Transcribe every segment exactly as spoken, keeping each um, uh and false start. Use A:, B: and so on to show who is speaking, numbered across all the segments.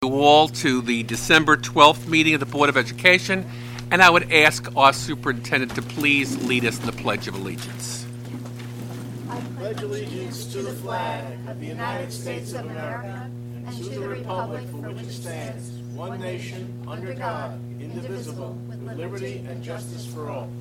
A: You all to the December twelfth meeting of the Board of Education, and I would ask our superintendent to please lead us in the Pledge of Allegiance.
B: I pledge allegiance to the flag of the United States of America and to the republic for which it stands, one nation, under God, indivisible, with liberty and justice for all.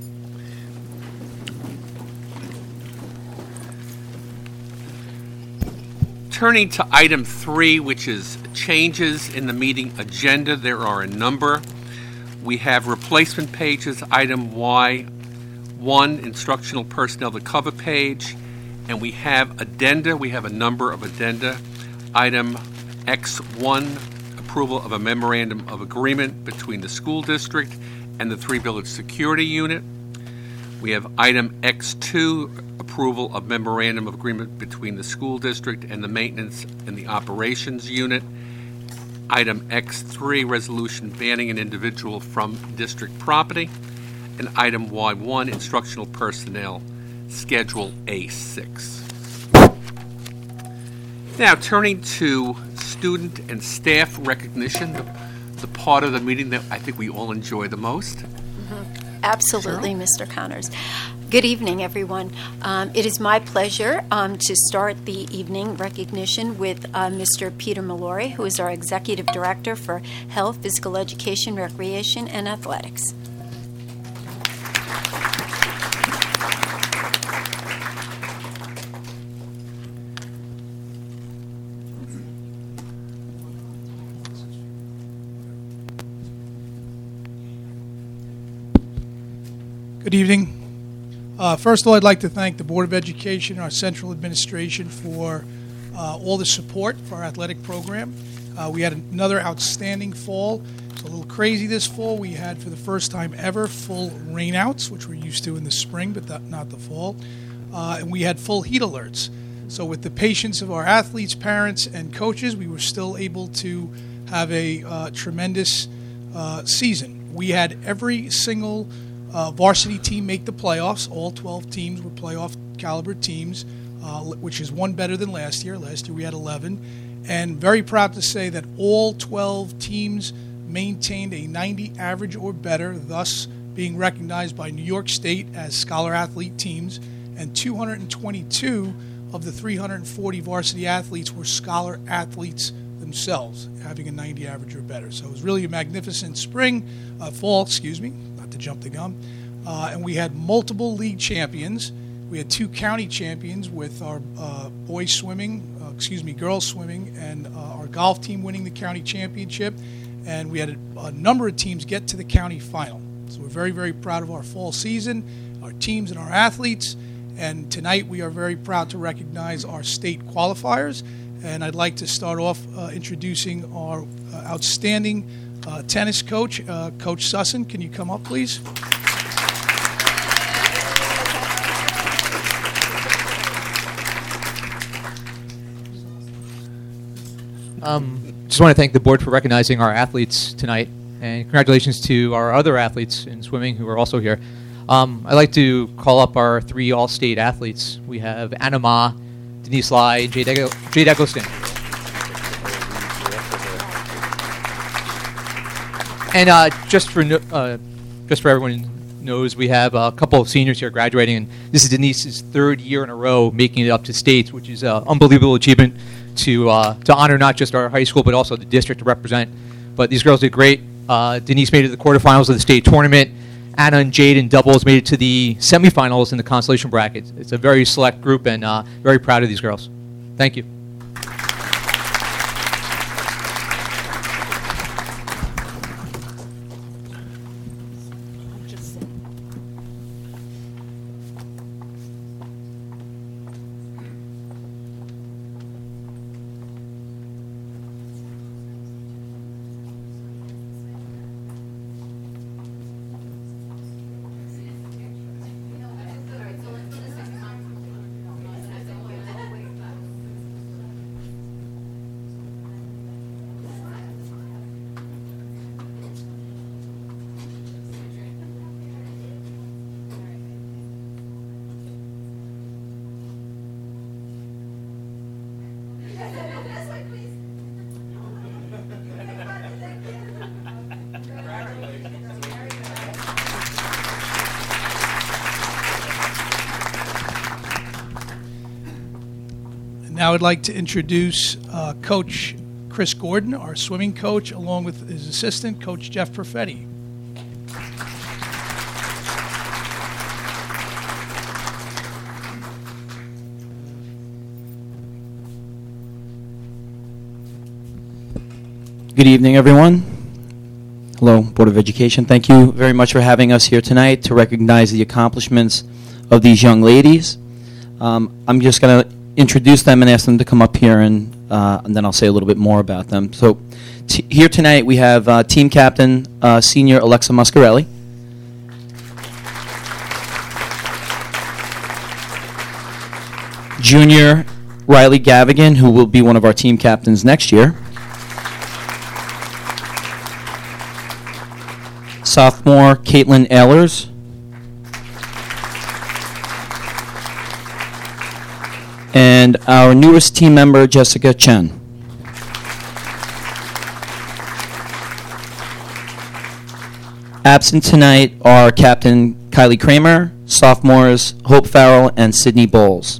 A: Turning to item three, which is changes in the meeting agenda, there are a number. We have replacement pages, item Y one, instructional personnel, the cover page, and we have addenda. We have a number of addenda. Item X one, approval of a memorandum of agreement between the school district and the Three Village Security Unit. We have item X two, approval of memorandum of agreement between the school district and the maintenance and the operations unit. Item X three, resolution banning an individual from district property. And item Y one, instructional personnel, schedule A six. Now, turning to student and staff recognition, the, the part of the meeting that I think we all enjoy the most.
C: Mm-hmm. Absolutely, Cheryl? Mister Connors. Good evening, everyone. Um, it is my pleasure um, to start the evening recognition with uh, Mister Peter Mallory, who is our Executive Director for Health, Physical Education, Recreation, and Athletics.
D: Good evening. Uh, first of all, I'd like to thank the Board of Education, our central administration, for uh, all the support for our athletic program. Uh, we had another outstanding fall. It's a little crazy this fall. We had, for the first time ever, full rainouts, which we're used to in the spring, but th- not the fall. Uh, and we had full heat alerts. So with the patience of our athletes, parents, and coaches, we were still able to have a uh, tremendous uh, season. We had every single Uh, varsity team make the playoffs. All twelve teams were playoff caliber teams, uh, which is one better than last year. Last year we had eleven. And very proud to say that all twelve teams maintained a ninety average or better, thus being recognized by New York State as scholar athlete teams. And two hundred twenty-two of the three hundred forty varsity athletes were scholar athletes themselves, having a ninety average or better. So it was really a magnificent spring, uh, fall, excuse me, not to jump the gun. Uh, and we had multiple league champions. We had two county champions with our uh, boys swimming, uh, excuse me, girls swimming, and uh, our golf team winning the county championship. And we had a, a number of teams get to the county final. So we're very, very proud of our fall season, our teams and our athletes. And tonight we are very proud to recognize our state qualifiers. And I'd like to start off uh, introducing our uh, outstanding uh, tennis coach, uh, Coach Sussin. Can you come up, please?
E: Um, just want to thank the board for recognizing our athletes tonight, and congratulations to our other athletes in swimming who are also here. Um, I'd like to call up our three all-state athletes. We have Anna Ma, Denise Lai, and Jade, Ego- Jade Eggleston. And uh, just for no, uh, just for everyone knows, we have a couple of seniors here graduating, and this is Denise's third year in a row making it up to states, which is an unbelievable achievement to uh, to honor not just our high school but also the district to represent. But these girls did great. Uh, Denise made it to the quarterfinals of the state tournament. Anna and Jade in doubles made it to the semifinals in the consolation bracket. It's a very select group, and uh, very proud of these girls. Thank you.
D: Now I'd like to introduce uh, Coach Chris Gordon, our swimming coach, along with his assistant, Coach Jeff Perfetti.
F: Good evening, everyone. Hello, Board of Education. Thank you very much for having us here tonight to recognize the accomplishments of these young ladies. Um, I'm just going to introduce them and ask them to come up here, and, uh, and then I'll say a little bit more about them. So t- here tonight we have uh, team captain, uh, senior Alexa Muscarelli. Junior Riley Gavigan, who will be one of our team captains next year. Sophomore Caitlin Ehlers. And our newest team member, Jessica Chen. Absent tonight are Captain Kylie Kramer, sophomores Hope Farrell and Sydney Bowles.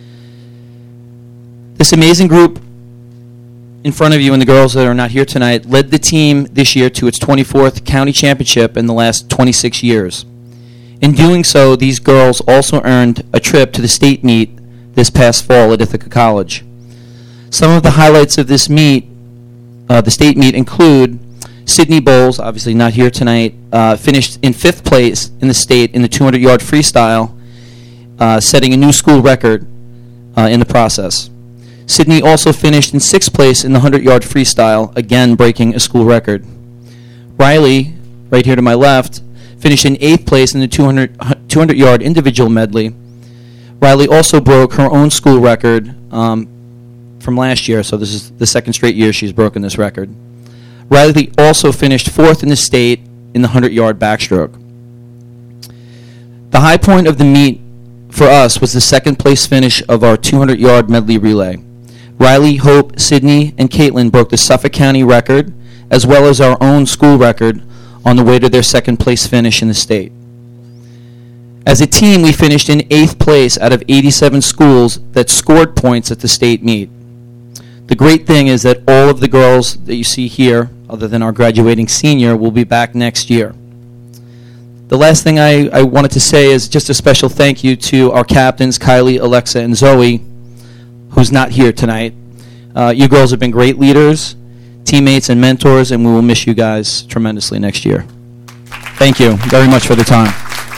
F: This amazing group in front of you and the girls that are not here tonight led the team this year to its twenty-fourth county championship in the last twenty-six years. In doing so, these girls also earned a trip to the state meet this past fall at Ithaca College. Some of the highlights of this meet, uh, the state meet, include Sydney Bowles, obviously not here tonight, uh, finished in fifth place in the state in the two hundred yard freestyle, uh, setting a new school record uh, in the process. Sydney also finished in sixth place in the one hundred yard freestyle, again breaking a school record. Riley, right here to my left, finished in eighth place in the two hundred yard individual medley. Riley also broke her own school record um, from last year, so this is the second straight year she's broken this record. Riley also finished fourth in the state in the one hundred yard backstroke. The high point of the meet for us was the second place finish of our two hundred yard medley relay. Riley, Hope, Sydney, and Caitlin broke the Suffolk County record, as well as our own school record, on the way to their second place finish in the state. As a team, we finished in eighth place out of eighty-seven schools that scored points at the state meet. The great thing is that all of the girls that you see here, other than our graduating senior, will be back next year. The last thing I, I wanted to say is just a special thank you to our captains, Kylie, Alexa, and Zoe, who's not here tonight. Uh, you girls have been great leaders, teammates, and mentors, and we will miss you guys tremendously next year. Thank you very much for the time.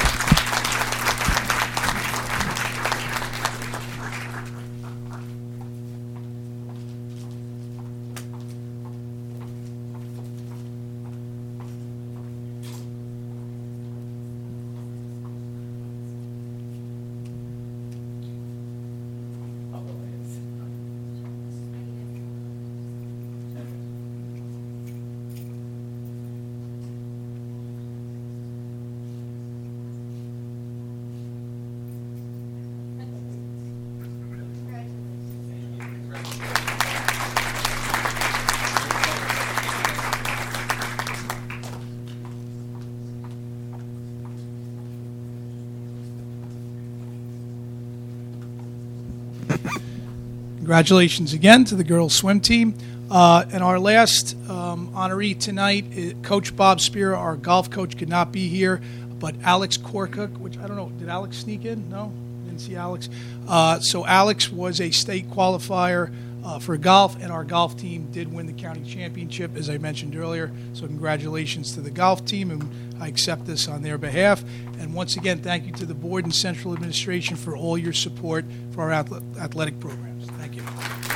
D: Congratulations again to the girls swim team. Uh, and our last um, honoree tonight, is Coach Bob Spear, our golf coach, could not be here, but Alex Korkuk, which I don't know, did Alex sneak in? No? Didn't see Alex. Uh, so Alex was a state qualifier uh, for golf, and our golf team did win the county championship, as I mentioned earlier. So congratulations to the golf team, and I accept this on their behalf. And once again, thank you to the board and central administration for all your support for our athletic programs. Thank you.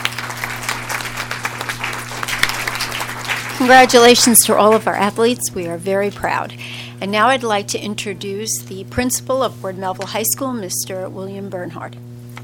C: Congratulations to all of our athletes. We are very proud. And now I'd like to introduce the principal of Ward Melville High School, Mister William Bernhard.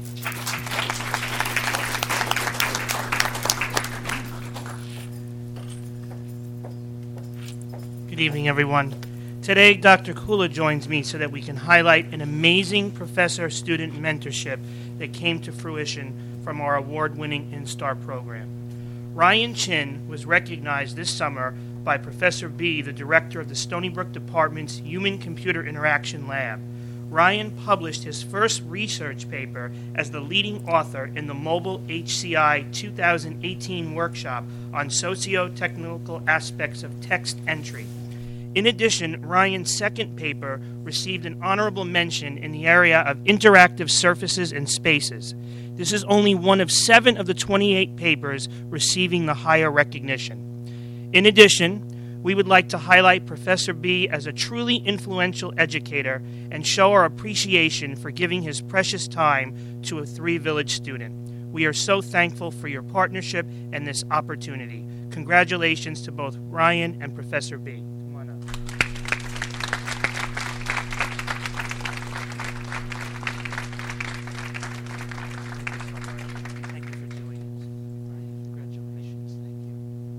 G: Good evening, everyone. Today, Doctor Kula joins me so that we can highlight an amazing professor-student mentorship that came to fruition from our award-winning InStar program. Ryan Chin was recognized this summer by Professor B, the director of the Stony Brook Department's Human-Computer Interaction Lab. Ryan published his first research paper as the leading author in the Mobile H C I two thousand eighteen workshop on socio-technical aspects of text entry. In addition, Ryan's second paper received an honorable mention in the area of interactive surfaces and spaces. This is only one of seven of the twenty-eight papers receiving the higher recognition. In addition, we would like to highlight Professor B as a truly influential educator and show our appreciation for giving his precious time to a Three Village student. We are so thankful for your partnership and this opportunity. Congratulations to both Ryan and Professor B. Come on up. Thank you for doing this. Ryan, congratulations. Thank you.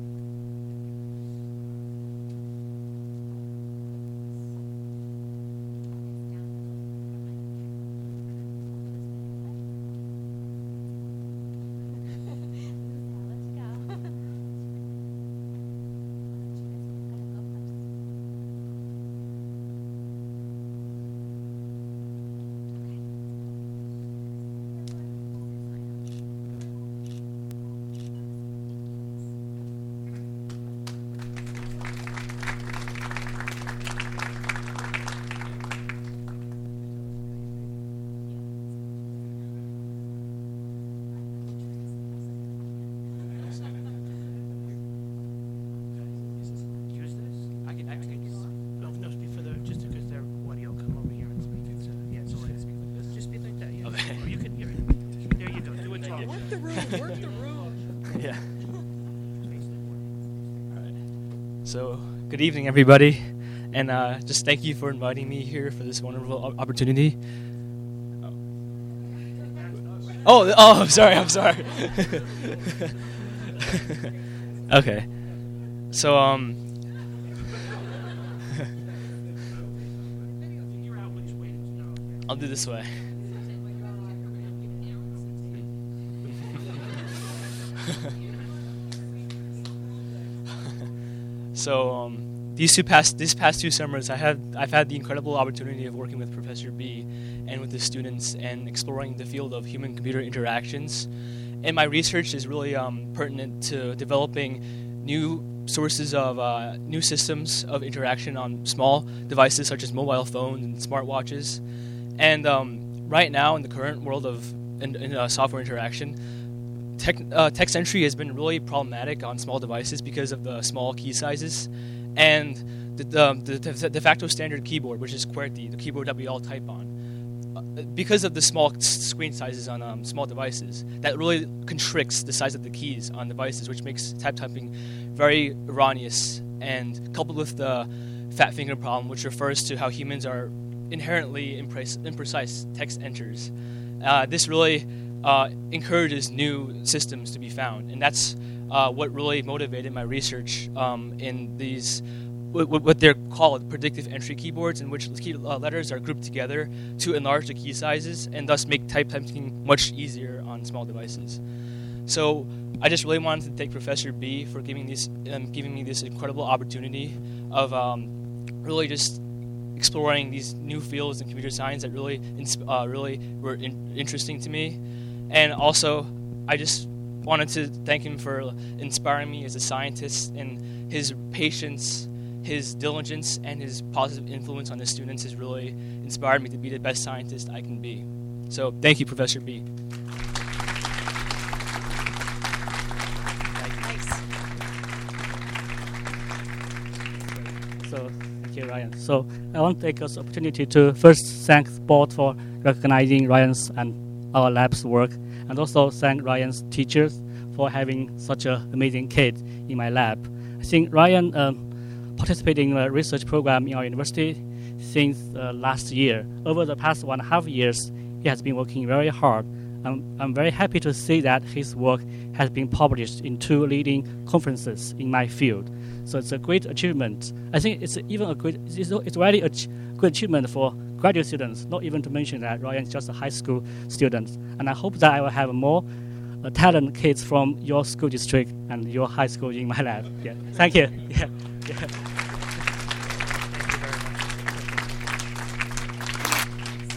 G: Use this? I can, I can use No, no, speak for the, just because their audio come over here and speak it. So, yeah, so like, speak like this. Just speak like that, yeah.
H: Okay.
G: Or you can hear it. There you go. Do a talk.
H: Work the room, work the room. Yeah. All right. So, good evening, everybody, and uh, just thank you for inviting me here for this wonderful o- opportunity. Oh, oh, I'm sorry, I'm sorry. Okay. So, um, I'll do this way. So, um, these two past these past two summers, I had I've had the incredible opportunity of working with Professor B and with the students and exploring the field of human-computer interactions. And my research is really um, pertinent to developing new sources of uh, new systems of interaction on small devices such as mobile phones and smartwatches. And um, right now, in the current world of in, in, uh, software interaction, tech, uh, text entry has been really problematic on small devices because of the small key sizes. And the, the, the de facto standard keyboard, which is QWERTY, the keyboard that we all type on, uh, because of the small s- screen sizes on um, small devices, that really constricts the size of the keys on devices, which makes type typing very erroneous, and coupled with the fat finger problem, which refers to how humans are inherently imprecise, imprecise text enters. Uh, this really uh, encourages new systems to be found, and that's uh, what really motivated my research um, in these what, what they're called predictive entry keyboards, in which key uh, letters are grouped together to enlarge the key sizes and thus make type typing much easier on small devices. So I just really wanted to thank Professor B for giving this um, giving me this incredible opportunity of um, really just exploring these new fields in computer science that really insp- uh, really were in- interesting to me. And also, I just wanted to thank him for inspiring me as a scientist, and his patience, his diligence, and his positive influence on the students has really inspired me to be the best scientist I can be. So thank you, Professor B.
I: So, thank you, Ryan. So, I want to take this opportunity to first thank the board for recognizing Ryan's and our lab's work, and also thank Ryan's teachers for having such an amazing kid in my lab. I think Ryan um, participated in a research program in our university since uh, last year. Over the past one and a half years, he has been working very hard. I'm, I'm very happy to see that his work has been published in two leading conferences in my field. So it's a great achievement. I think it's even a great, it's, it's really a ch- good achievement for graduate students, not even to mention that Ryan is just a high school student. And I hope that I will have more uh, talented kids from your school district and your high school in my lab. Yeah. Thank you. Yeah. Yeah.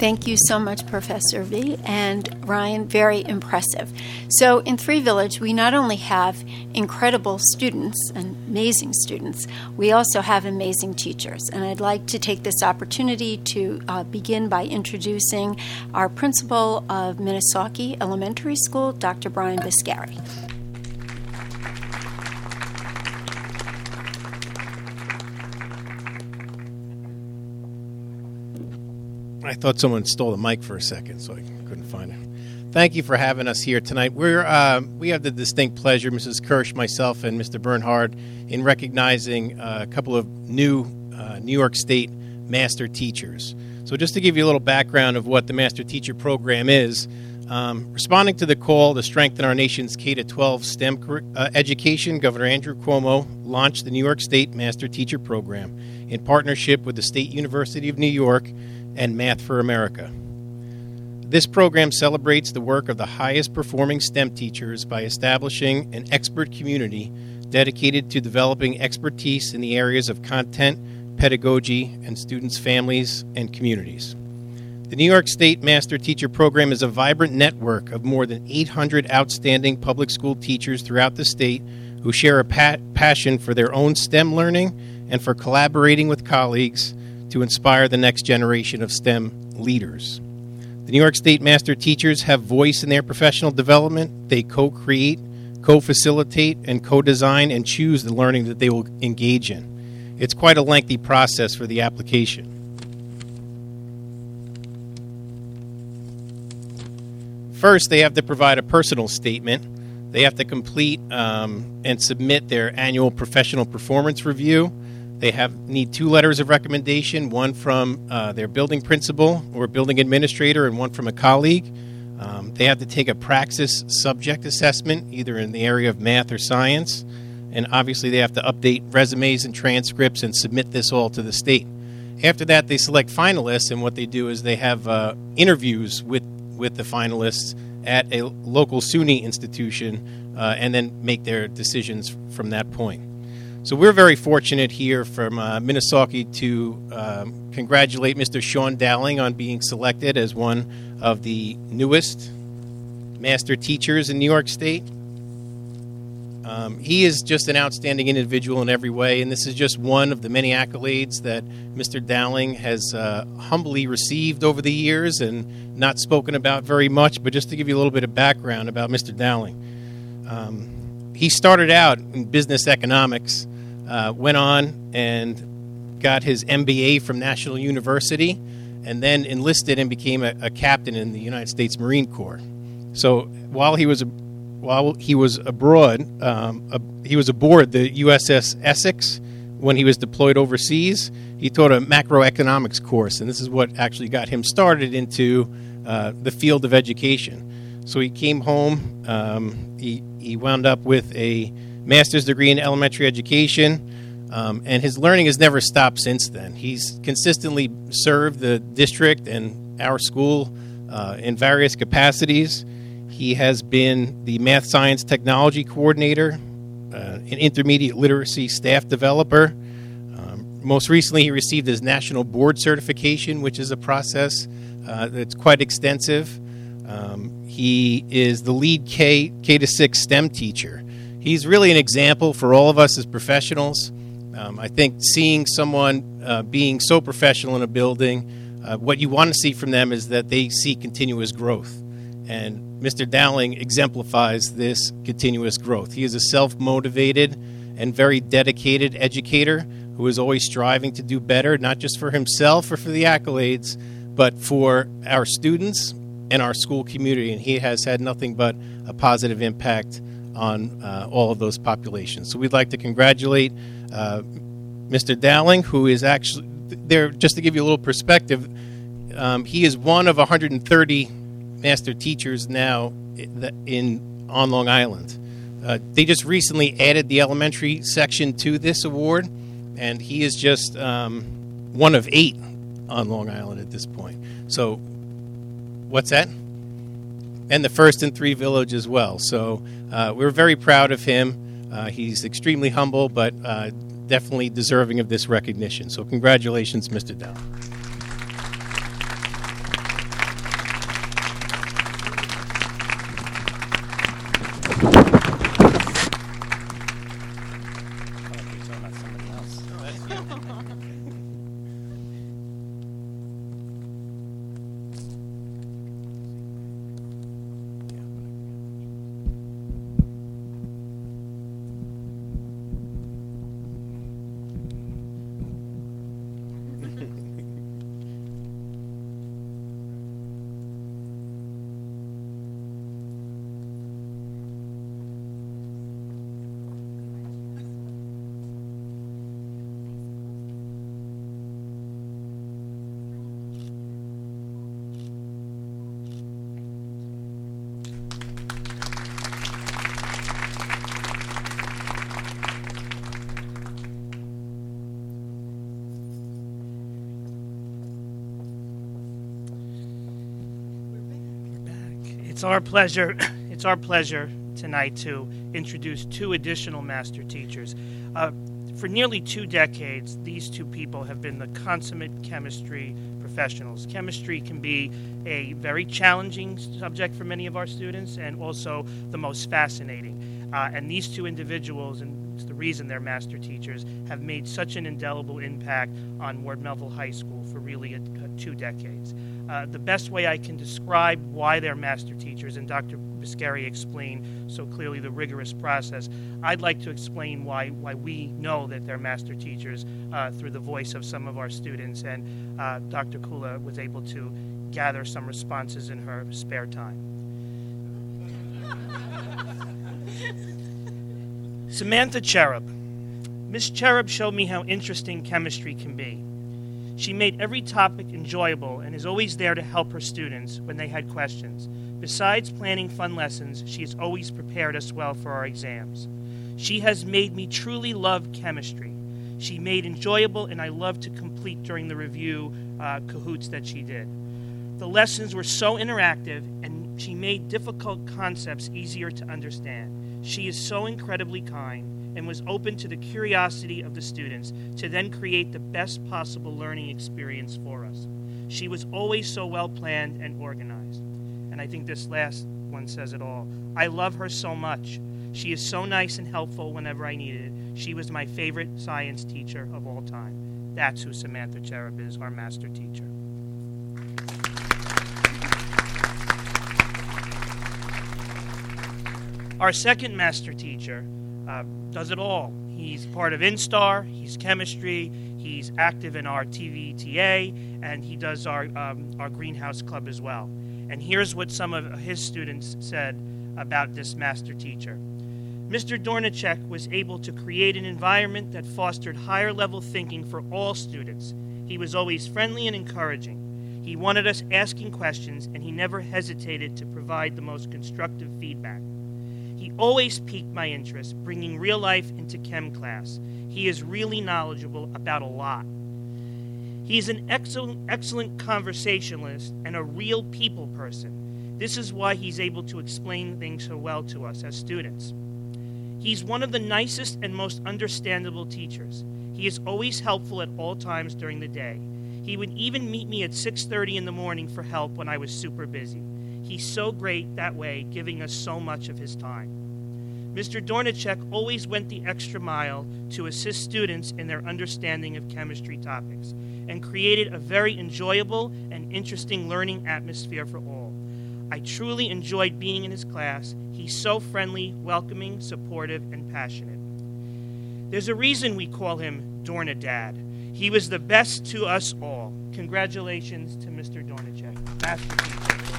C: Thank you so much, Professor V. And Ryan, very impressive. So in Three Village, we not only have incredible students and amazing students, we also have amazing teachers. And I'd like to take this opportunity to uh, begin by introducing our principal of Minnesota Elementary School, Doctor Brian Biscari.
J: I thought someone stole the mic for a second, so I couldn't find it. Thank you for having us here tonight. We're uh, we have the distinct pleasure, Missus Kirsch, myself, and Mister Bernhard, in recognizing uh, a couple of new uh, New York State master teachers. So just to give you a little background of what the Master Teacher Program is, um, responding to the call to strengthen our nation's K through twelve STEM uh, education, Governor Andrew Cuomo launched the New York State Master Teacher Program in partnership with the State University of New York and Math for America. This program celebrates the work of the highest performing STEM teachers by establishing an expert community dedicated to developing expertise in the areas of content, pedagogy, and students' families and communities. The New York State Master Teacher Program is a vibrant network of more than eight hundred outstanding public school teachers throughout the state who share a pa- passion for their own STEM learning and for collaborating with colleagues to inspire the next generation of STEM leaders. The New York State Master Teachers have voice in their professional development. They co-create, co-facilitate, and co-design and choose the learning that they will engage in. It's quite a lengthy process for the application. First, they have to provide a personal statement. They have to complete um, and submit their annual professional performance review. They have need two letters of recommendation, one from uh, their building principal or building administrator and one from a colleague. Um, they have to take a praxis subject assessment, either in the area of math or science. And obviously they have to update resumes and transcripts and submit this all to the state. After that, they select finalists, and what they do is they have uh, interviews with, with the finalists at a local SUNY institution uh, and then make their decisions from that point. So we're very fortunate here from uh, Minnesota to um, congratulate Mister Sean Dowling on being selected as one of the newest master teachers in New York State. Um, he is just an outstanding individual in every way, and this is just one of the many accolades that Mister Dowling has uh, humbly received over the years and not spoken about very much. But just to give you a little bit of background about Mister Dowling, um, he started out in business economics. Uh, went on and got his M B A from National University, and then enlisted and became a, a captain in the United States Marine Corps. So while he was a, while he was abroad, um, a, he was aboard the U S S Essex when he was deployed overseas. He taught a macroeconomics course, and this is what actually got him started into uh, the field of education. So he came home. Um, he he wound up with a master's degree in elementary education, um, and his learning has never stopped since then. He's consistently served the district and our school uh, in various capacities. He has been the math, science, technology coordinator, uh, an intermediate literacy staff developer. Um, most recently, he received his national board certification, which is a process uh, that's quite extensive. Um, he is the lead K, K to six STEM teacher. He's really an example for all of us as professionals. Um, I think seeing someone uh, being so professional in a building, uh, what you want to see from them is that they see continuous growth. And Mister Dowling exemplifies this continuous growth. He is a self-motivated and very dedicated educator who is always striving to do better, not just for himself or for the accolades, but for our students and our school community. And he has had nothing but a positive impact on uh, all of those populations. So we'd like to congratulate uh, Mister Dowling, who is actually there. Just to give you a little perspective, um, he is one of one hundred thirty master teachers now in on Long Island. Uh, they just recently added the elementary section to this award, and he is just um, one of eight on Long Island at this point. So, what's that? And the first in Three Village as well. So uh, we're very proud of him. Uh, he's extremely humble, but uh, definitely deserving of this recognition. So congratulations, Mister Dowling.
G: It's our pleasure. It's our pleasure tonight to introduce two additional master teachers. Uh, for nearly two decades, these two people have been the consummate chemistry professionals. Chemistry can be a very challenging subject for many of our students and also the most fascinating. Uh, and these two individuals, and it's the reason they're master teachers, have made such an indelible impact on Ward Melville High School for really a, a two decades. Uh, the best way I can describe why they're master teachers, and Doctor Biscari explained so clearly the rigorous process, I'd like to explain why, why we know that they're master teachers uh, through the voice of some of our students, and uh, Doctor Kula was able to gather some responses in her spare time. Samantha Cherub. Miss Cherub showed me how interesting chemistry can be. She made every topic enjoyable and is always there to help her students when they had questions. Besides planning fun lessons, she has always prepared us well for our exams. She has made me truly love chemistry. She made enjoyable and I loved to complete during the review uh, cahoots that she did. The lessons were so interactive and she made difficult concepts easier to understand. She is so incredibly kind and was open to the curiosity of the students to then create the best possible learning experience for us. She was always so well planned and organized. And I think this last one says it all. I love her so much. She is so nice and helpful whenever I needed it. She was my favorite science teacher of all time. That's who Samantha Cherub is, our master teacher. Our second master teacher uh, does it all. He's part of Instar, he's chemistry, he's active in our T V T A, and he does our, um, our greenhouse club as well. And here's what some of his students said about this master teacher. Mister Dornicek was able to create an environment that fostered higher level thinking for all students. He was always friendly and encouraging. He wanted us asking questions, and he never hesitated to provide the most constructive feedback. He always piqued my interest, bringing real life into chem class. He is really knowledgeable about a lot. He is an excellent, excellent conversationalist and a real people person. This is why he's able to explain things so well to us as students. He's one of the nicest and most understandable teachers. He is always helpful at all times during the day. He would even meet me at six thirty in the morning for help when I was super busy. He's so great that way, giving us so much of his time. Mister Dornicek always went the extra mile to assist students in their understanding of chemistry topics and created a very enjoyable and interesting learning atmosphere for all. I truly enjoyed being in his class. He's so friendly, welcoming, supportive, and passionate. There's a reason we call him Dornadad. He was the best to us all. Congratulations to Mister Dornicek. Master teacher.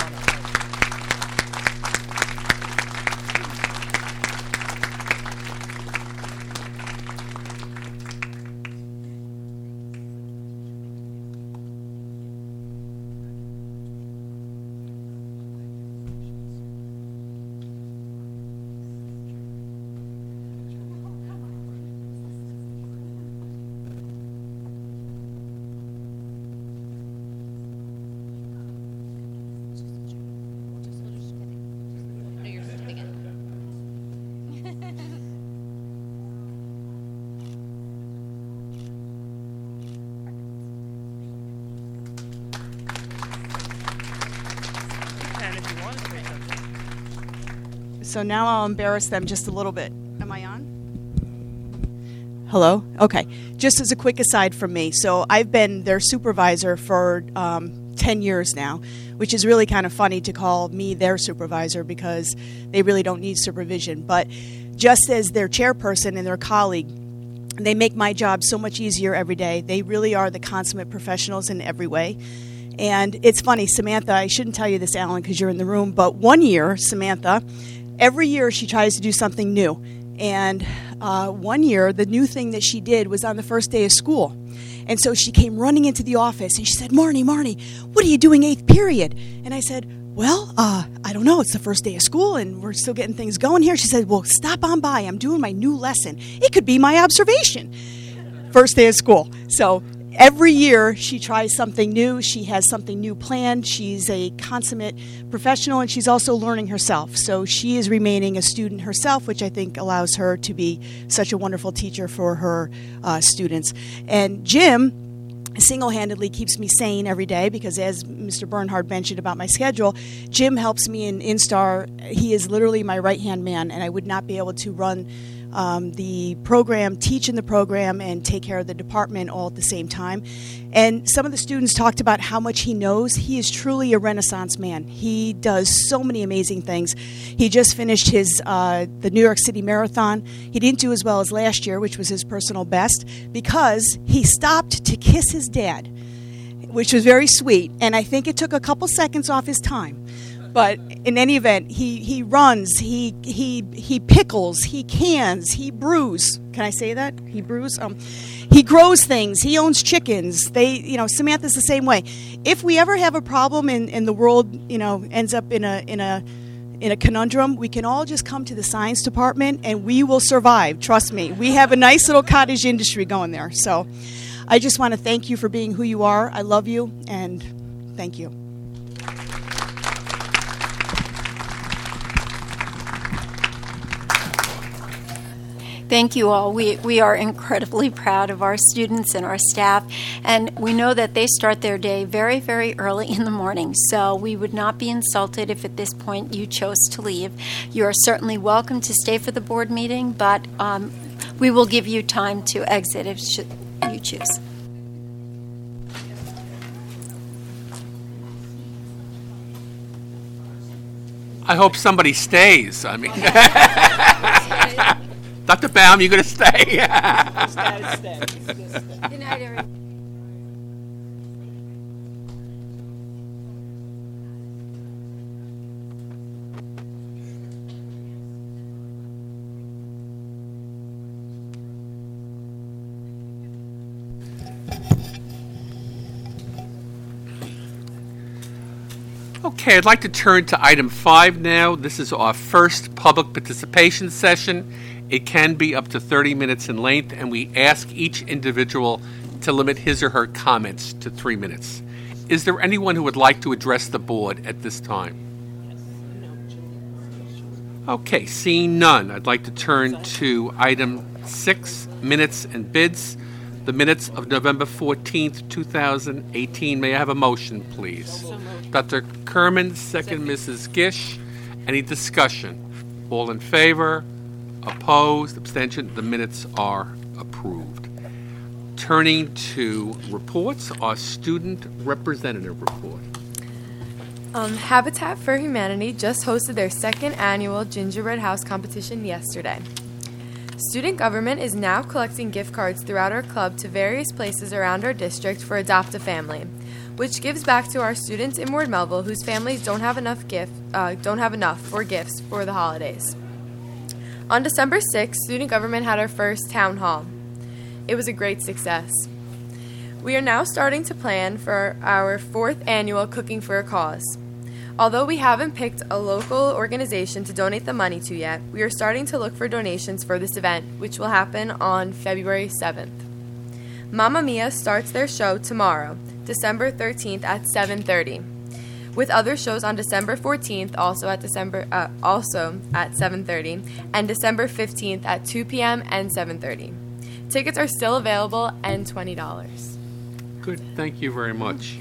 K: So now I'll embarrass them just a little bit. Am I on? Hello? Okay. Just as a quick aside from me. So I've been their supervisor for um, ten years now, which is really kind of funny to call me their supervisor because they really don't need supervision. But just as their chairperson and their colleague, they make my job so much easier every day. They really are the consummate professionals in every way. And it's funny, Samantha, I shouldn't tell you this, Alan, because you're in the room, but one year, Samantha, every year she tries to do something new. And uh, one year, the new thing that she did was on the first day of school. And so she came running into the office and she said, Marnie, Marnie, what are you doing eighth period? And I said, well, uh, I don't know. It's the first day of school and we're still getting things going here. She said, well, stop on by. I'm doing my new lesson. It could be my observation. First day of school. So every year she tries something new. She has something new planned. She's a consummate professional, and she's also learning herself. So she is remaining a student herself, which I think allows her to be such a wonderful teacher for her uh, students. And Jim single-handedly keeps me sane every day because, as Mister Bernhard mentioned about my schedule, Jim helps me in Instar. He is literally my right-hand man, and I would not be able to run um, the program, teach in the program, and take care of the department all at the same time. And some of the students talked about how much he knows. He is truly a Renaissance man. He does so many amazing things. He just finished his uh, the New York City Marathon. He didn't do as well as last year, which was his personal best, because he stopped to kiss his dad, which was very sweet. And I think it took a couple seconds off his time. But in any event, he, he runs, he he he pickles, he cans, he brews. Can I say that? He brews. Um, he grows things. He owns chickens. They, you know, Samantha's the same way. If we ever have a problem and, and the world, you know, ends up in a in a in a conundrum, we can all just come to the science department and we will survive. Trust me. We have a nice little cottage industry going there. So, I just want to thank you for being who you are. I love you, and thank you.
C: Thank you all. We, we are incredibly proud of our students and our staff, and we know that they start their day very, very early in the morning, so we would not be insulted if at this point you chose to leave. You are certainly welcome to stay for the board meeting, but um, we will give you time to exit if sh- you choose.
A: I hope somebody stays. I mean, Doctor Baum, you're going to stay.
C: Good night, everyone.
A: Okay, I'd like to turn to item five now. This is our first public participation session. It can be up to thirty minutes in length, and we ask each individual to limit his or her comments to three minutes. Is there anyone who would like to address the board at this time? Okay, seeing none, I'd like to turn to item six, minutes and bids. The minutes of November fourteenth, two thousand eighteen. May I have a motion, please? Doctor Kerman, second, Missus Gish. Any discussion? All in favor? Opposed? Abstention? The minutes are approved. Turning to reports, our student representative report.
L: Um, Habitat for Humanity just hosted their second annual Gingerbread House competition yesterday. Student government is now collecting gift cards throughout our club to various places around our district for Adopt a Family, which gives back to our students in Ward Melville whose families don't have enough gift, uh, don't have enough for gifts for the holidays. On December sixth, student government had our first town hall. It was a great success. We are now starting to plan for our fourth annual Cooking for a Cause. Although we haven't picked a local organization to donate the money to yet, we are starting to look for donations for this event, which will happen on February seventh. Mamma Mia starts their show tomorrow, December thirteenth at seven thirty, with other shows on December fourteenth, also at December uh, also at seven thirty, and December fifteenth at two p.m. and seven thirty. Tickets are still available and twenty dollars.
A: Good, thank you very much.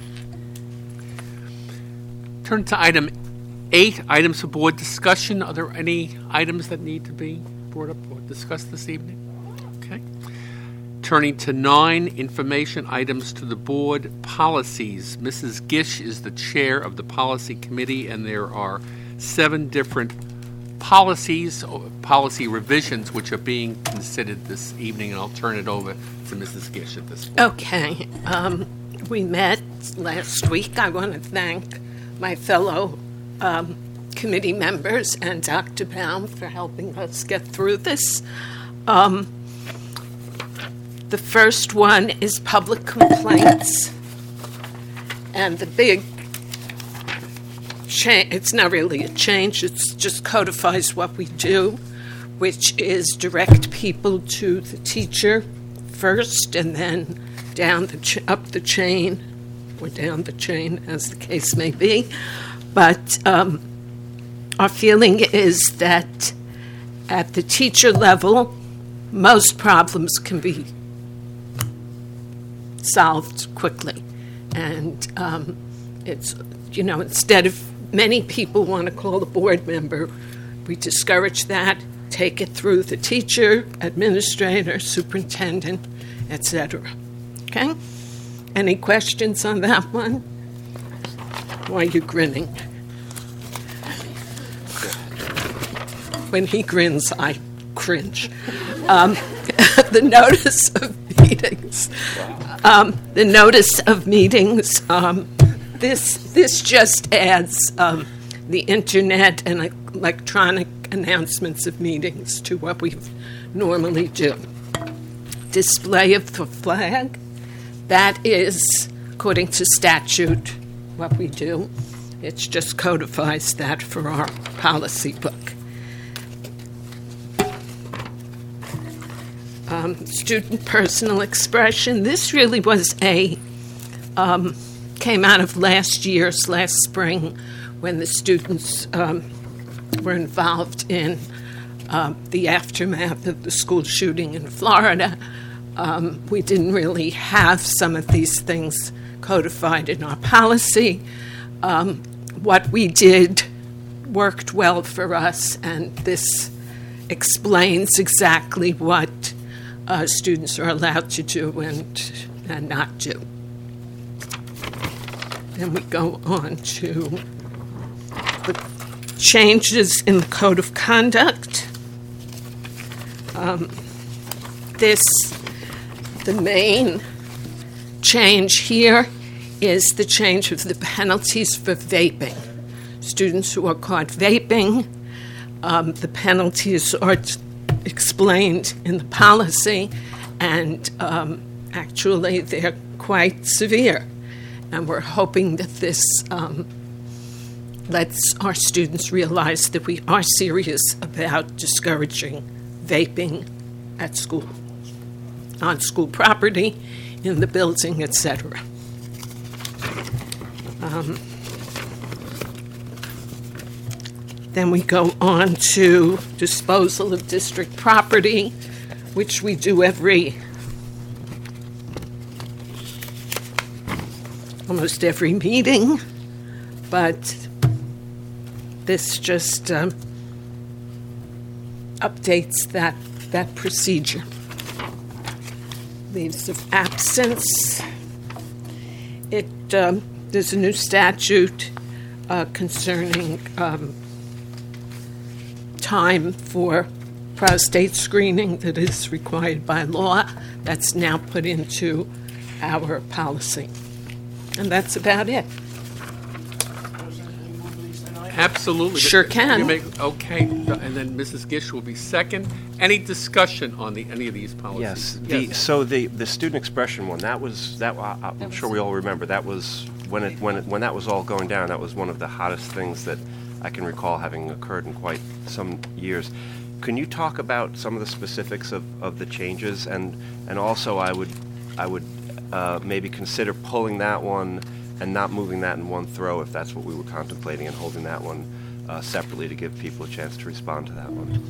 A: Turn to item eight, items for board discussion. Are there any items that need to be brought up or discussed this evening? Okay. Turning to nine, information items to the board policies. Missus Gish is the chair of the policy committee, and there are seven different policies or policy revisions which are being considered this evening, and I'll turn it over to Missus Gish at this point.
M: Okay. Um, we met last week. I want to thank my fellow um, committee members and Doctor Baum for helping us get through this. Um, the first one is public complaints. And the big change, it's not really a change, it just codifies what we do, which is direct people to the teacher first and then down the ch- up the chain, or down the chain, as the case may be. But um, our feeling is that at the teacher level, most problems can be solved quickly. And um, it's, you know, instead of many people want to call a board member, we discourage that, take it through the teacher, administrator, superintendent, et cetera. Okay? Any questions on that one? Why are you grinning? When he grins, I cringe. Um, the notice of meetings. Um, the notice of meetings. Um, this this just adds um, the internet and electronic announcements of meetings to what we normally do. Display of the flag. That is, according to statute, what we do. It just codifies that for our policy book. Um, student personal expression. This really was a, um, came out of last year's, last spring, when the students um, were involved in uh, the aftermath of the school shooting in Florida. Um, we didn't really have some of these things codified in our policy. Um, what we did worked well for us, and this explains exactly what uh, students are allowed to do and, and not do. Then we go on to the changes in the Code of Conduct. Um, this, the main change here is the change of the penalties for vaping. Students who are caught vaping, um, the penalties are t- explained in the policy, and um, actually they're quite severe. And we're hoping that this um, lets our students realize that we are serious about discouraging vaping at school, on school property, in the building, et cetera. Um, then we go on to disposal of district property, which we do every, almost every meeting, but this just um, updates that, that procedure. Leaves of absence. It um, there's a new statute uh, concerning um, time for prostate screening that is required by law. That's now put into our policy. And that's about it.
A: Absolutely.
M: Sure can.
A: You make- Okay, and then Missus Gish will be second. Any discussion on the, any of these policies?
N: Yes. The, so the, the student expression one, that was, that I- I'm sure we all remember, that was, when it, when it, when that was all going down, that was one of the hottest things that I can recall having occurred in quite some years. Can you talk about some of the specifics of, of the changes? And, and also I would, I would uh, maybe consider pulling that one and not moving that in one throw if that's what we were contemplating, and holding that one uh, separately to give people a chance to respond to that one.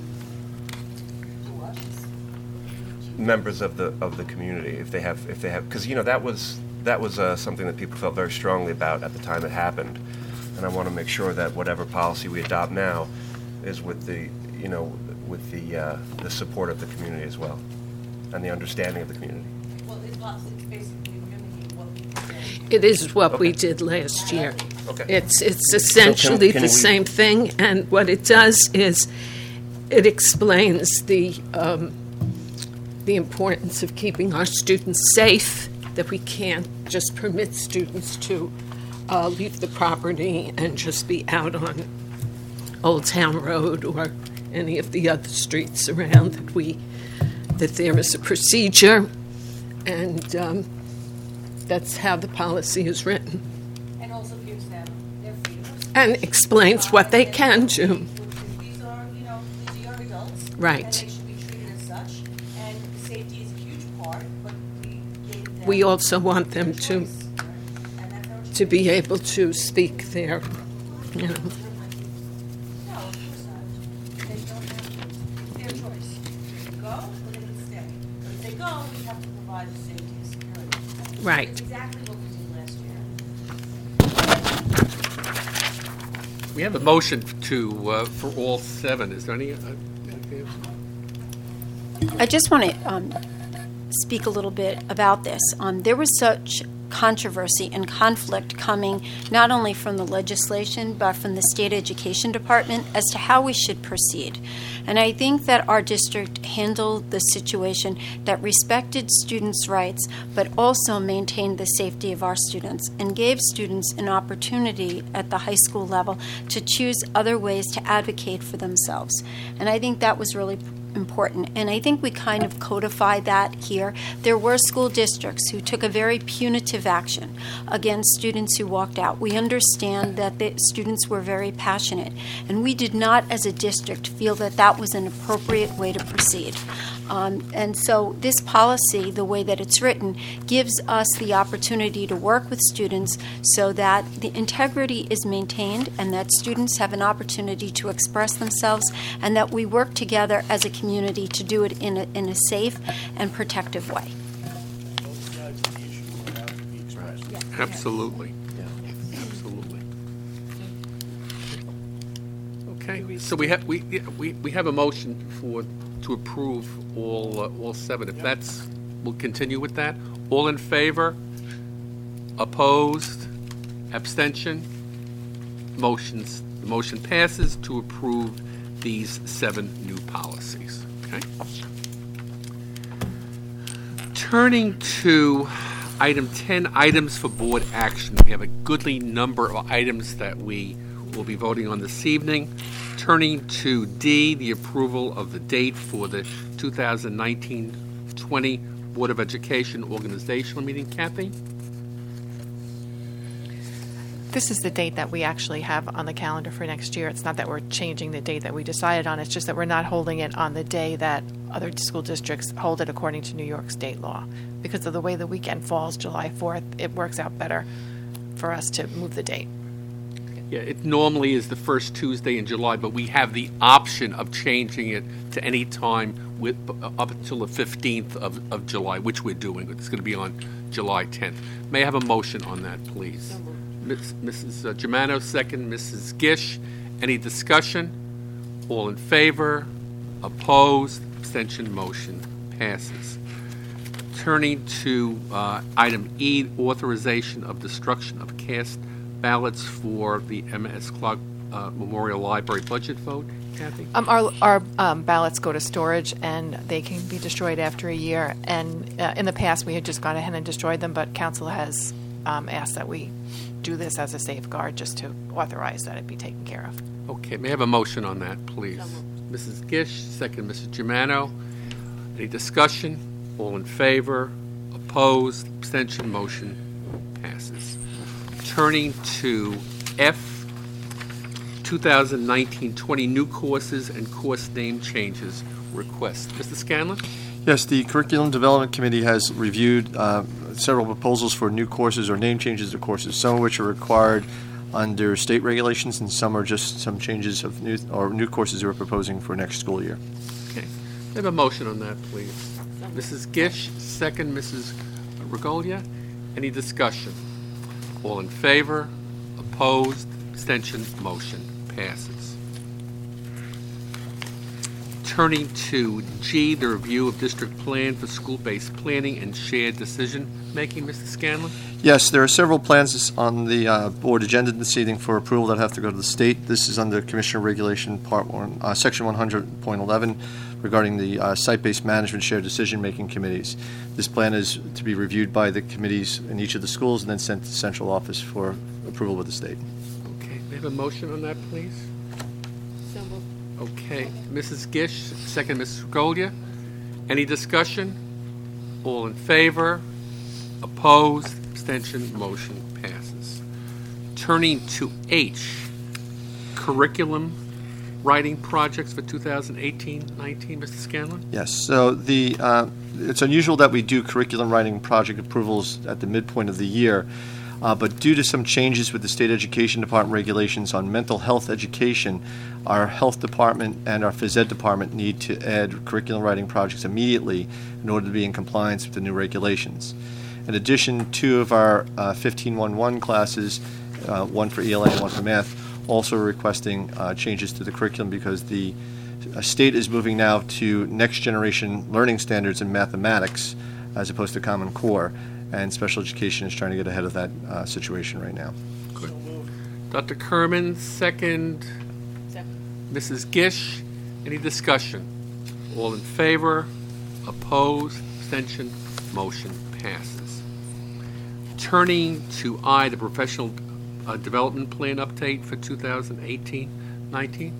N: Members of the of the community, if they have, if they have, because you know that was that was uh, something that people felt very strongly about at the time it happened, and I want to make sure that whatever policy we adopt now is with the you know with the uh, the support of the community as well, and the understanding of the community.
O: Well, it's basically mimicking what we did.
M: It is what
N: Okay.
M: we did last year.
N: Okay.
M: It's it's essentially
N: can
M: the
N: we-
M: same thing, and what it does is it explains the um, the importance of keeping our students safe, that we can't just permit students to uh, leave the property and just be out on Old Town Road or any of the other streets around, that we that there is a procedure, and um, that's how the policy is written,
O: And also gives them their freedom.
M: and explains what they can do.
O: These are, you know, these are adults.
M: Right.
O: And they should be treated as such. And safety is a huge part, but we gave them
M: we also want them to to be able to speak their, you know.
O: No, of course not. They don't have to. Their choice. They can go or they can stay. But if they go, we have to provide the safety and security.
M: Right.
O: That's exactly what we did last year.
A: We have a motion to, uh, for all seven. Is there any, uh, anything else?
C: I just want to um, speak a little bit about this. Um, there was such controversy and conflict coming not only from the legislation but from the state education department as to how we should proceed. And I think that our district handled the situation that respected students' rights but also maintained the safety of our students and gave students an opportunity at the high school level to choose other ways to advocate for themselves. And I think that was really important. And I think we kind of codified that here. There were school districts who took a very punitive action against students who walked out. We understand that the students were very passionate, and we did not, as a district, feel that that was an appropriate way to proceed. Um, and so this policy, the way that it's written, gives us the opportunity to work with students so that the integrity is maintained and that students have an opportunity to express themselves and that we work together as a community to do it in a, in a safe and protective way.
A: Absolutely. Absolutely. Okay, so we have, we, yeah, we, we have a motion for, to approve all, uh, all seven. If that's, we'll continue with that. All in favor? Opposed? Abstention? Motions, the motion passes to approve these seven new policies. Okay? Turning to item ten, items for board action. We have a goodly number of items that we will be voting on this evening. Turning to D, the approval of the date for the two thousand nineteen twenty Board of Education organizational meeting. Kathy?
P: This is the date that we actually have on the calendar for next year. It's not that we're changing the date that we decided on. It's just that we're not holding it on the day that other school districts hold it according to New York state law. Because of the way the weekend falls, July fourth, it works out better for us to move the date.
A: Yeah, it normally is the first Tuesday in July, but we have the option of changing it to any time with, up until the fifteenth of, of July, which we're doing. It's going to be on July tenth. May I have a motion on that, please? Miz Missus Germano, second. Missus Gish, any discussion? All in favor? Opposed? Abstention? Motion passes. Turning to uh, item E, authorization of destruction of cast ballots for the M S Clark uh, Memorial Library budget vote. Kathy?
P: Um, our our um, ballots go to storage, and they can be destroyed after a year. And uh, in the past, we had just gone ahead and destroyed them, but council has um, asked that we do this as a safeguard, just to authorize that it be taken care of.
A: Okay, may I have a motion on that, please? Missus Gish, second. Missus Germano. Any discussion? All in favor? Opposed? Abstention? Motion passes. Turning to F, two thousand nineteen twenty new courses and course name changes request. Mister Scanlon?
Q: Yes, the Curriculum Development Committee has reviewed uh, several proposals for new courses or name changes to courses, some of which are required under state regulations and some are just some changes of new or new courses we're proposing for next school year.
A: Okay. I have a motion on that, please. Missus Gish, second. Missus Regolia. Any discussion? All in favor? Opposed? Abstention? Motion passes. Turning to G, the review of district plan for school-based planning and shared decision-making. Mister Scanlon?
Q: Yes, there are several plans on the uh, board agenda this evening for approval that have to go to the state. This is under Commissioner Regulation Part One, uh, Section one hundred point eleven, regarding the uh, site-based management shared decision-making committees. This plan is to be reviewed by the committees in each of the schools and then sent to the central office for approval with the state.
A: Okay, may I have a motion on that, please?
M: So moved.
A: Okay, Missus Gish, second. Missus Regolia. Any discussion? All in favor? Opposed? Abstention? Motion passes. Turning to H, curriculum writing projects for two thousand eighteen nineteen. Mister Scanlon?
Q: Yes, so the uh, it's unusual that we do curriculum writing project approvals at the midpoint of the year, uh, but due to some changes with the State Education Department regulations on mental health education, our health department and our phys ed department need to add curriculum writing projects immediately in order to be in compliance with the new regulations. In addition, two of our uh, fifteen one one classes, uh, one for E L A and one for math, also are requesting uh, changes to the curriculum because the uh, state is moving now to next generation learning standards in mathematics as opposed to Common Core, and special education is trying to get ahead of that uh, situation right now.
A: Good. Doctor Kerman, second.
O: Second.
A: Missus Gish, any discussion? All in favor? Opposed? Abstention? Motion passes. Turning to I, the professional uh, development plan update for two thousand eighteen nineteen.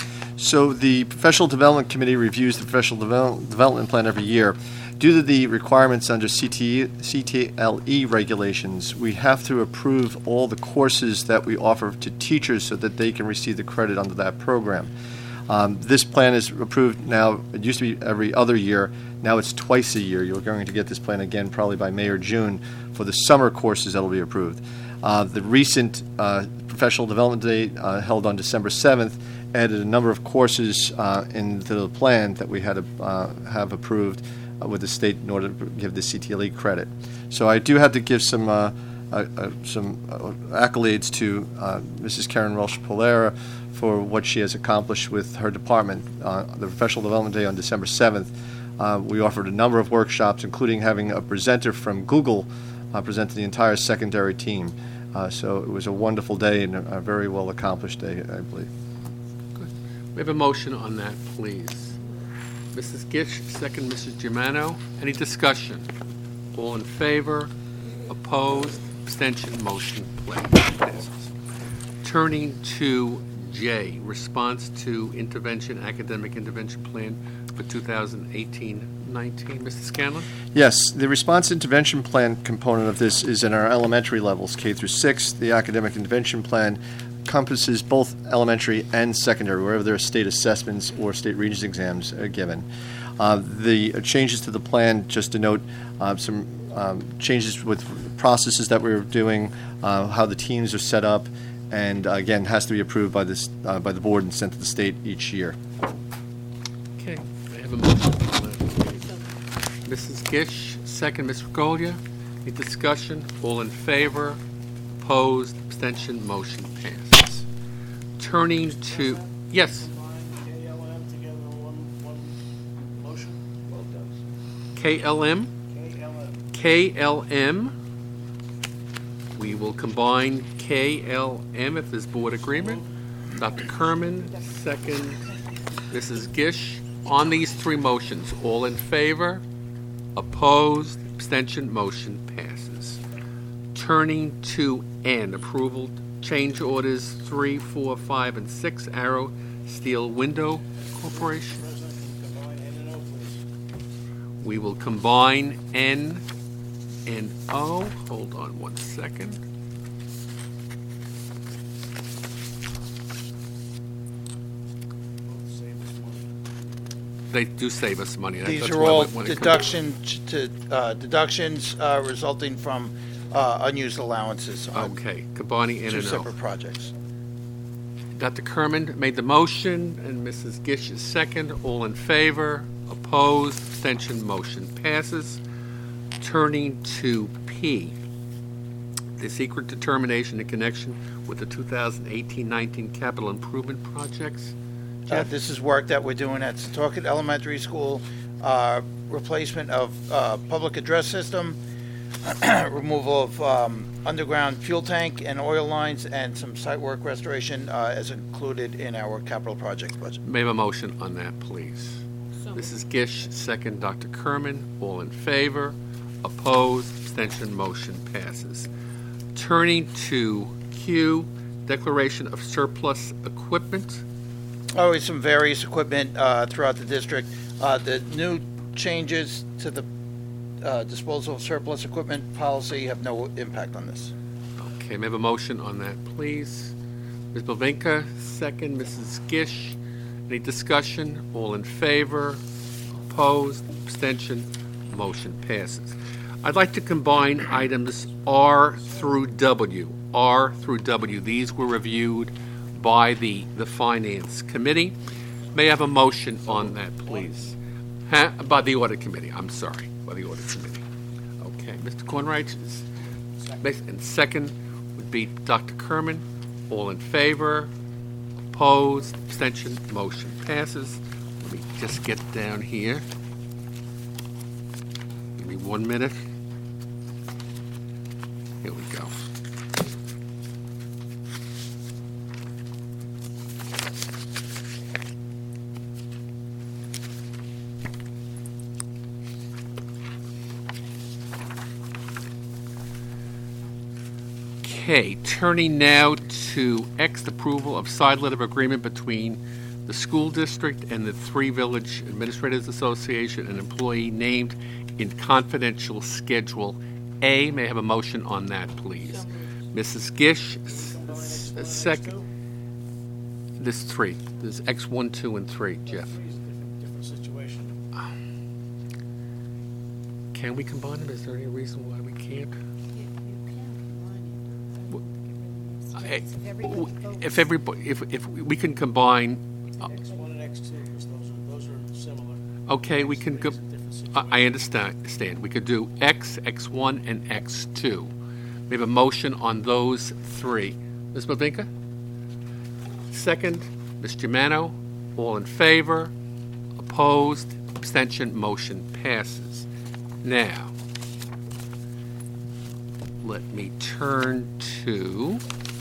Q: So the Professional Development Committee reviews the professional develop- development plan every year. Due to the requirements under C T, C T L E regulations, we have to approve all the courses that we offer to teachers so that they can receive the credit under that program. Um, this plan is approved now. It used to be every other year. Now it's twice a year. You're going to get this plan again probably by May or June for the summer courses that will be approved. Uh, the recent uh, Professional Development Day uh, held on December seventh added a number of courses uh, into the plan that we had to uh, have approved uh, with the state in order to give the C T L E credit. So I do have to give some uh, uh, uh, some uh, accolades to uh, Missus Karen Welsh-Polera for what she has accomplished with her department. Uh, the Professional Development Day on December seventh, uh, we offered a number of workshops, including having a presenter from Google uh, present to the entire secondary team. Uh, so it was a wonderful day and a, a very well accomplished day, I believe.
A: Good. We have a motion on that, please. Missus Gish, second. Missus Germano. Any discussion? All in favor? Opposed? Abstention? Motion passes. Turning to J, response to intervention, academic intervention plan for two thousand eighteen nineteen. Mister Scanlon?
Q: Yes, the response intervention plan component of this is in our elementary levels, K through six. The academic intervention plan encompasses both elementary and secondary, wherever there are state assessments or state regents exams are given. Uh, the changes to the plan, just to note, uh, some um, changes with processes that we're doing, uh, how the teams are set up, and uh, again, has to be approved by this uh, by the board and sent to the state each year.
A: Okay, I have a motion on that, please. Missus Gish, second. Miz Regolia. Any discussion? All in favor? Opposed? Abstention? Motion passes. Turning to, yes.
B: K L M together in one, one motion. Well done.
A: K L M?
B: K L M.
A: K L M. We will combine K L M if there's board agreement. Doctor Kerman, second. Missus Gish. On these three motions, all in favor? Opposed? Abstention? Motion passes. Turning to N, approval change orders three, four, five, and six, Arrow Steel Window Corporation. We will combine N and O. Hold on one second. They do save us money. That-
R: These
A: that's
R: are
A: why
R: all
A: when it comes-
R: deductions to, uh, deductions uh, resulting from uh, unused allowances on
A: Okay, combining N
R: two
A: and O.
R: separate projects.
A: Doctor Kerman made the motion, and Missus Gish is second. All in favor? Opposed? Abstention? Motion passes. Turning to P, the secret determination in connection with the two thousand eighteen nineteen capital improvement projects.
R: Uh, This is work that we're doing at Setauket Elementary School, uh, replacement of uh, public address system, removal of um, underground fuel tank and oil lines, and some site work restoration uh, as included in our capital projects budget.
A: May I have a motion on that, please? Missus Gish, second. Doctor Kerman, all in favor? Opposed? Abstention? Motion passes. Turning to Q, declaration of surplus equipment.
R: Always some various equipment uh, throughout the district. Uh, The new changes to the uh, disposal of surplus equipment policy have no impact on this.
A: Okay, may I have a motion on that, please? Miz Bavinka, second. Missus Gish, any discussion? All in favor? Opposed? Abstention? motion passes. I'd like to combine items R through W. R through W. These were reviewed by the, the Finance Committee. May I have a motion on that, please? Huh? By the Audit Committee, I'm sorry, by the Audit Committee. Okay, Mister Kornreich, is, and second would be Doctor Kerman. All in favor? Opposed? Abstention? Motion passes. Let me just get down here. Give me one minute. Here we go. Okay, turning now to X, approval of side letter of agreement between the school district and the Three Village Administrators Association, an employee named in confidential schedule A. May I have a motion on that, please? Missus Gish, s- s- second. This is three. This is X one, two, and three, Jeff.
S: Different situation.
A: Can we combine them? Is there any reason why we can't? If everybody, if, if we can combine, uh,
S: X one and X two, because those are, those are similar.
A: okay, we can go, I I understand, understand. We could do X, X one, and X two. We have a motion on those three. Miz Bavinka? Second, Miz Germano, all in favor, opposed, abstention, motion passes. Now, let me turn to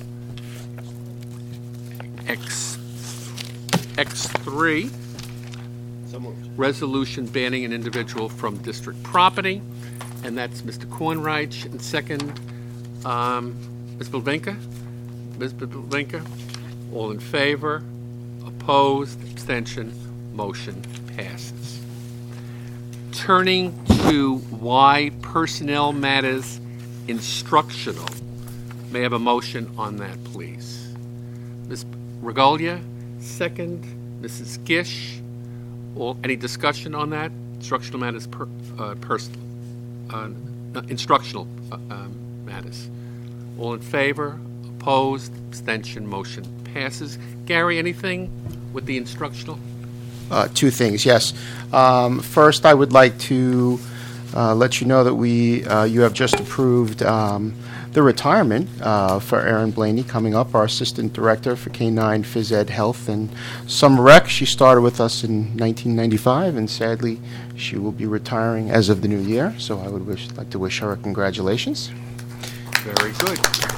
A: X, X three, resolution banning an individual from district property, and that's Mister Kornreich. And second, um, Miz Bilbenka. Miz Bilbenka, all in favor, opposed, abstention, motion passes. Turning to Y, personnel matters, instructional. May I have a motion on that, please? Miz Regalia, second. Missus Gish. All, any discussion on that? Instructional matters, per, uh, personal, uh, instructional uh, um, matters. All in favor? Opposed? Abstention? Motion passes. Gary, anything with the instructional?
T: Uh, two things, yes. Um, first, I would like to uh, let you know that we, uh, you have just approved um, the retirement uh, for Erin Blaney coming up, our Assistant Director for K nine Phys Ed Health and Summer Rec. She started with us in nineteen ninety-five, and sadly, she will be retiring as of the new year. So I would wish, like to wish her congratulations.
A: Very good.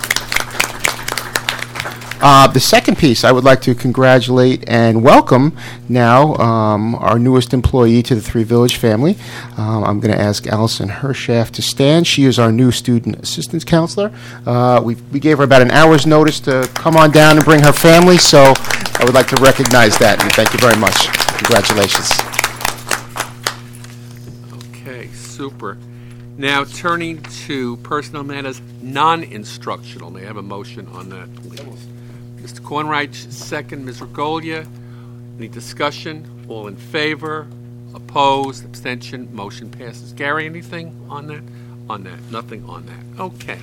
T: Uh, the second piece, I would like to congratulate and welcome now um, our newest employee to the Three Village family. Um, I'm going to ask Allison Hershaft to stand. She is our new student assistance counselor. Uh, we, we gave her about an hour's notice to come on down and bring her family, so I would like to recognize that, and thank you very much. Congratulations.
A: Okay, super. Now turning to personnel matters, non-instructional. May I have a motion on that, please? Mister Kornreich, second. Miz Regalia, any discussion? All in favor? Opposed? Abstention? Motion passes. Gary, anything on that? On that? Nothing on that. Okay.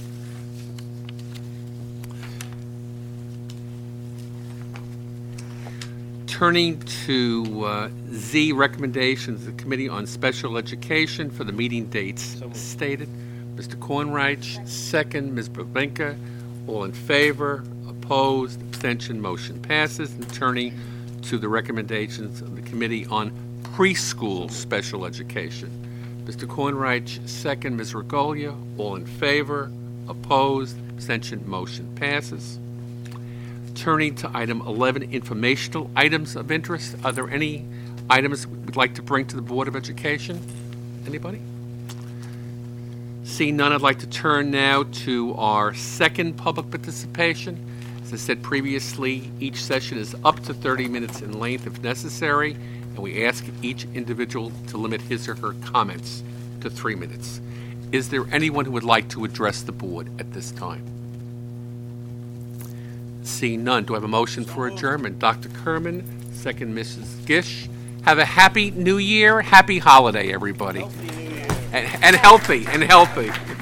A: Turning to uh, Z, recommendations of the Committee on Special Education for the meeting dates stated. Mister Kornreich, second. Miz Babenka, all in favor? Opposed, abstention, motion passes. And turning to the recommendations of the Committee on Preschool Special Education. Mister Kornreich, second. Miz Regalia, all in favor? Opposed, abstention, motion passes. Turning to item eleven, informational items of interest. Are there any items we'd like to bring to the Board of Education? Anybody? Seeing none, I'd like to turn now to our second public participation. As I said previously, each session is up to thirty minutes in length if necessary, and we ask each individual to limit his or her comments to three minutes. Is there anyone who would like to address the board at this time? Seeing none, do I have a motion for adjournment? Doctor Kerman, second Missus Gish. Have a happy new year, happy holiday, everybody. and, and healthy, and healthy.